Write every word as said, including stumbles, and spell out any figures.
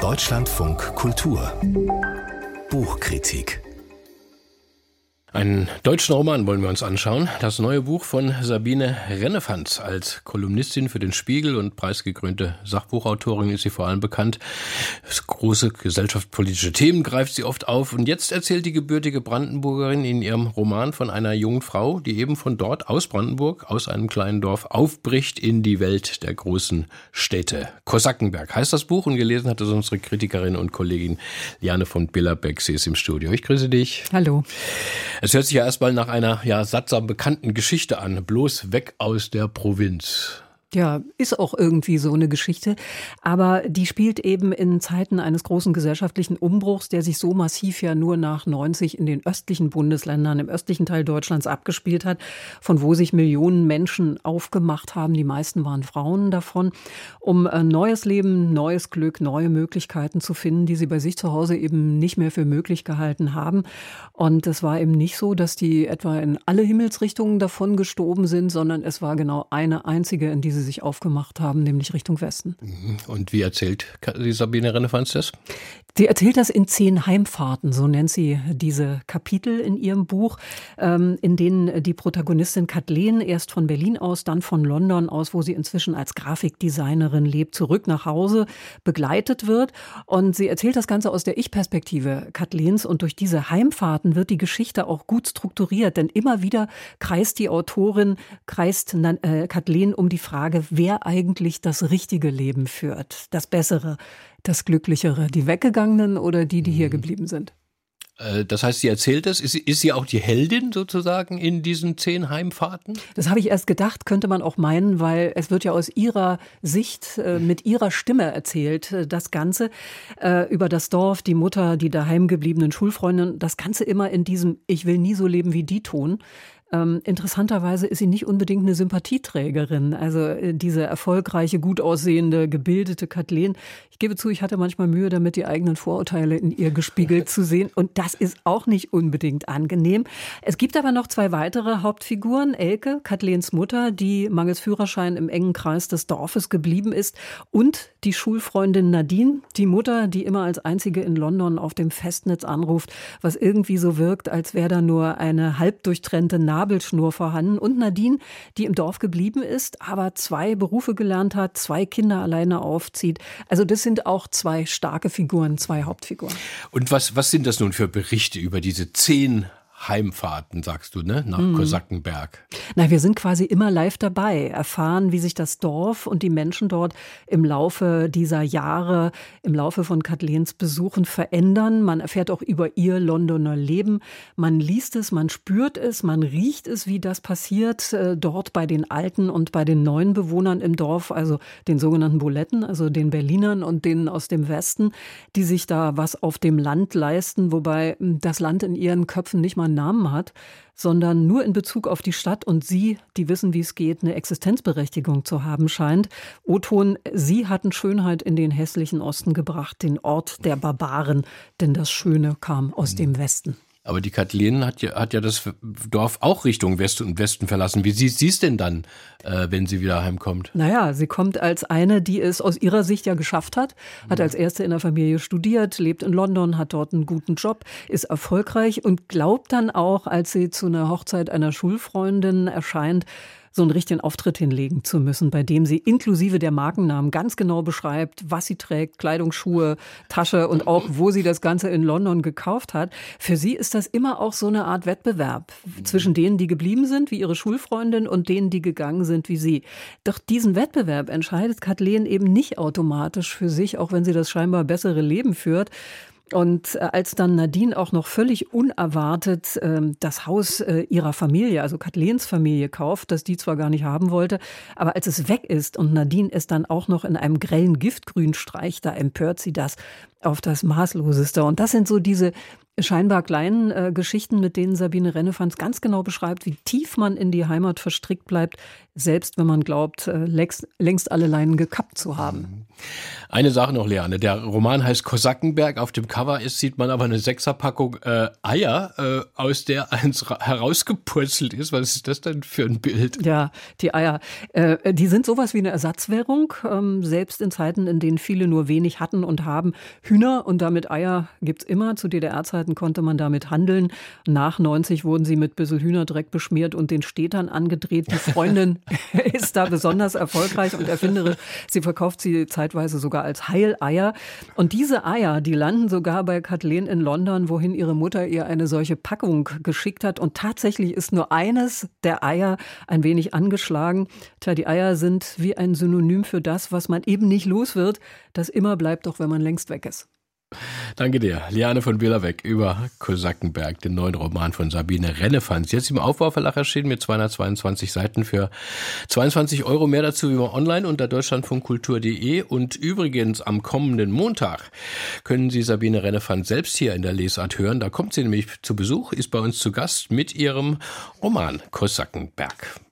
Deutschlandfunk Kultur Buchkritik. Einen deutschen Roman wollen wir uns anschauen. Das neue Buch von Sabine Rennefanz. Als Kolumnistin für den Spiegel und preisgekrönte Sachbuchautorin ist sie vor allem bekannt. Große gesellschaftspolitische Themen greift sie oft auf. Und jetzt erzählt die gebürtige Brandenburgerin in ihrem Roman von einer jungen Frau, die eben von dort aus Brandenburg, aus einem kleinen Dorf, aufbricht in die Welt der großen Städte. Kosakenberg heißt das Buch und gelesen hat es unsere Kritikerin und Kollegin Liane von Billerbeck. Sie ist im Studio. Ich grüße dich. Hallo. Es hört sich ja erstmal nach einer ja sattsam bekannten Geschichte an. Bloß weg aus der Provinz. Ja, ist auch irgendwie so eine Geschichte. Aber die spielt eben in Zeiten eines großen gesellschaftlichen Umbruchs, der sich so massiv ja nur nach neunzig in den östlichen Bundesländern, im östlichen Teil Deutschlands abgespielt hat, von wo sich Millionen Menschen aufgemacht haben. Die meisten waren Frauen davon, um ein neues Leben, neues Glück, neue Möglichkeiten zu finden, die sie bei sich zu Hause eben nicht mehr für möglich gehalten haben. Und es war eben nicht so, dass die etwa in alle Himmelsrichtungen davon gestoben sind, sondern es war genau eine einzige, in die sie sich aufgemacht haben, nämlich Richtung Westen. Und wie erzählt die Sabine Rennefanz das? Sie erzählt das in zehn Heimfahrten, so nennt sie diese Kapitel in ihrem Buch, in denen die Protagonistin Kathleen erst von Berlin aus, dann von London aus, wo sie inzwischen als Grafikdesignerin lebt, zurück nach Hause begleitet wird. Und sie erzählt das Ganze aus der Ich-Perspektive Kathleens. Und durch diese Heimfahrten wird die Geschichte auch gut strukturiert, denn immer wieder kreist die Autorin, kreist äh, Kathleen um die Frage, wer eigentlich das richtige Leben führt, das Bessere, das Glücklichere, die Weggegangenen oder die, die hier geblieben sind. Das heißt, sie erzählt das. Ist, ist sie auch die Heldin sozusagen in diesen zehn Heimfahrten? Das habe ich erst gedacht, könnte man auch meinen, weil es wird ja aus ihrer Sicht, äh, mit ihrer Stimme erzählt, äh, das Ganze äh, über das Dorf, die Mutter, die daheim gebliebenen Schulfreundinnen, das Ganze immer in diesem Ich will nie so leben wie die Ton. Ähm, interessanterweise ist sie nicht unbedingt eine Sympathieträgerin. Also äh, diese erfolgreiche, gut aussehende, gebildete Kathleen. Ich gebe zu, ich hatte manchmal Mühe damit, die eigenen Vorurteile in ihr gespiegelt zu sehen. Und das ist auch nicht unbedingt angenehm. Es gibt aber noch zwei weitere Hauptfiguren. Elke, Kathleens Mutter, die mangels Führerschein im engen Kreis des Dorfes geblieben ist. Und die Schulfreundin Nadine, die Mutter, die immer als einzige in London auf dem Festnetz anruft, was irgendwie so wirkt, als wäre da nur eine halb durchtrennte Nabelschnur vorhanden. Und Nadine, die im Dorf geblieben ist, aber zwei Berufe gelernt hat, zwei Kinder alleine aufzieht. Also das sind auch zwei starke Figuren, zwei Hauptfiguren. Und was, was sind das nun für Berichte über diese zehn Heimfahrten, sagst du, ne? Nach mhm. Kosakenberg? Na, wir sind quasi immer live dabei, erfahren, wie sich das Dorf und die Menschen dort im Laufe dieser Jahre, im Laufe von Kathleens Besuchen verändern. Man erfährt auch über ihr Londoner Leben. Man liest es, man spürt es, man riecht es, wie das passiert, äh, dort bei den alten und bei den neuen Bewohnern im Dorf, also den sogenannten Buletten, also den Berlinern und denen aus dem Westen, die sich da was auf dem Land leisten, wobei das Land in ihren Köpfen nicht mal einen Namen hat, sondern nur in Bezug auf die Stadt und sie, die wissen, wie es geht, eine Existenzberechtigung zu haben scheint. O-Ton, sie hatten Schönheit in den hässlichen Osten gebracht, den Ort der Barbaren, denn das Schöne kam aus mhm. dem Westen. Aber die Kathleen hat ja, hat ja das Dorf auch Richtung Westen und Westen verlassen. Wie sieht sie es denn dann, äh, wenn sie wieder heimkommt? Naja, sie kommt als eine, die es aus ihrer Sicht ja geschafft hat, hat als Erste in der Familie studiert, lebt in London, hat dort einen guten Job, ist erfolgreich und glaubt dann auch, als sie zu einer Hochzeit einer Schulfreundin erscheint, so einen richtigen Auftritt hinlegen zu müssen, bei dem sie inklusive der Markennamen ganz genau beschreibt, was sie trägt, Kleidung, Schuhe, Tasche und auch, wo sie das Ganze in London gekauft hat. Für sie ist das immer auch so eine Art Wettbewerb zwischen denen, die geblieben sind, wie ihre Schulfreundin, und denen, die gegangen sind, wie sie. Doch diesen Wettbewerb entscheidet Kathleen eben nicht automatisch für sich, auch wenn sie das scheinbar bessere Leben führt. Und als dann Nadine auch noch völlig unerwartet äh, das Haus äh, ihrer Familie, also Kathleens Familie, kauft, das die zwar gar nicht haben wollte, aber als es weg ist und Nadine es dann auch noch in einem grellen Giftgrün streicht, da empört sie das auf das Maßloseste. Und das sind so diese scheinbar kleinen äh, Geschichten, mit denen Sabine Rennefanz ganz genau beschreibt, wie tief man in die Heimat verstrickt bleibt, selbst wenn man glaubt, äh, längst, längst alle Leinen gekappt zu haben. Eine Sache noch, Liane. Der Roman heißt Kosakenberg. Auf dem Cover ist, sieht man aber eine Sechserpackung äh, Eier, äh, aus der eins herausgepurzelt ist. Was ist das denn für ein Bild? Ja, die Eier. Äh, die sind sowas wie eine Ersatzwährung. Ähm, selbst in Zeiten, in denen viele nur wenig hatten und haben. Hühner und damit Eier gibt's immer. Zu D D R-Zeiten konnte man damit handeln. Nach neunzig wurden sie mit ein bisschen Hühnerdreck beschmiert und den Städtern angedreht. Die Freundin ist da besonders erfolgreich und erfinderisch. Sie verkauft sie zeitweise sogar als Heileier. Und diese Eier, die landen sogar bei Kathleen in London, wohin ihre Mutter ihr eine solche Packung geschickt hat. Und tatsächlich ist nur eines der Eier ein wenig angeschlagen. Tja, die Eier sind wie ein Synonym für das, was man eben nicht los wird, das immer bleibt, auch wenn man längst weg ist. Danke dir, Liane von Bielerweg über Kosakenberg, den neuen Roman von Sabine Rennefanz. Jetzt im Aufbau Verlag erschienen mit zweihundertzweiundzwanzig Seiten für zweiundzwanzig Euro. Mehr dazu wie immer online unter deutschlandfunkkultur punkt de. Und übrigens am kommenden Montag können Sie Sabine Rennefanz selbst hier in der Lesart hören. Da kommt sie nämlich zu Besuch, ist bei uns zu Gast mit ihrem Roman Kosakenberg.